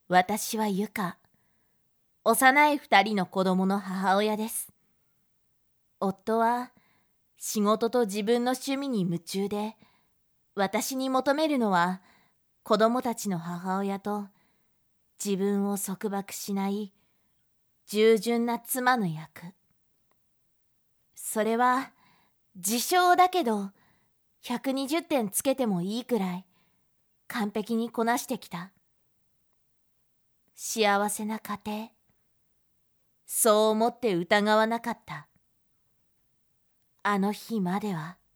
私はゆか。幼い2人の子供の母親です。夫は仕事と自分の趣味に夢中で、私に求めるのは子供たちの母親と自分を束縛しない従順な妻の役。それは自称だけど120点つけてもいいくらい完璧にこなしてきた。幸せな家庭。そう思って疑わなかった。あの日までは。